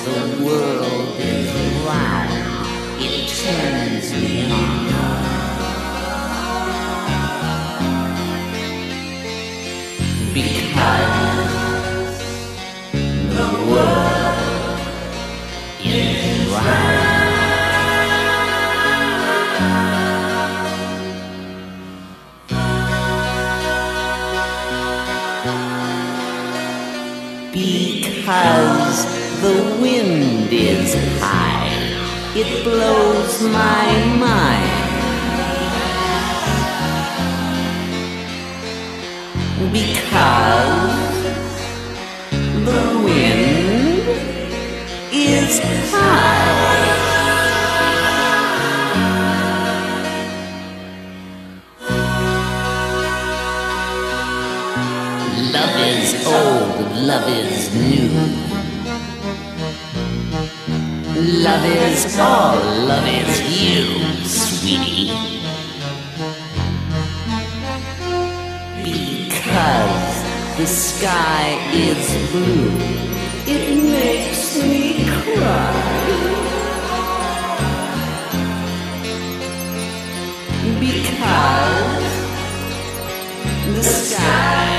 the world is round, it turns me on. Because the world is round. Because the wind is high, it blows my mind. Because the wind is high. Love is old, love is new. Love is all, love is you, sweetie. Because the sky is blue, it makes me cry. Because the sky